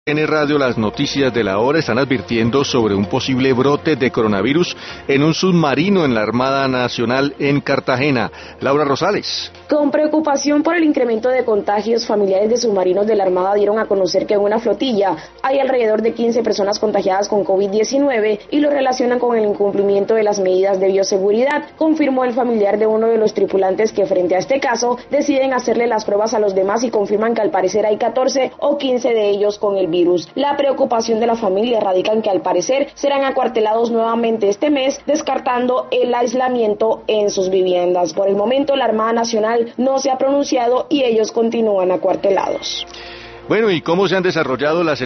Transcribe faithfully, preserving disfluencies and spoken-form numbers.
En Radio, las noticias de la hora están advirtiendo sobre un posible brote de coronavirus en un submarino en la Armada Nacional en Cartagena. Laura Rosales. Con preocupación por el incremento de contagios, familiares de submarinos de la Armada dieron a conocer que en una flotilla hay alrededor de quince personas contagiadas con COVID diecinueve y lo relacionan con el incumplimiento de las medidas de bioseguridad, confirmó el familiar de uno de los tripulantes, que frente a este caso deciden hacerle las pruebas a los demás y confirman que al parecer hay catorce o quince de ellos con el virus. La preocupación de la familia radica en que al parecer serán acuartelados nuevamente este mes, descartando el aislamiento en sus viviendas. Por el momento la Armada Nacional no se ha pronunciado y ellos continúan acuartelados. Bueno, ¿y cómo se han desarrollado las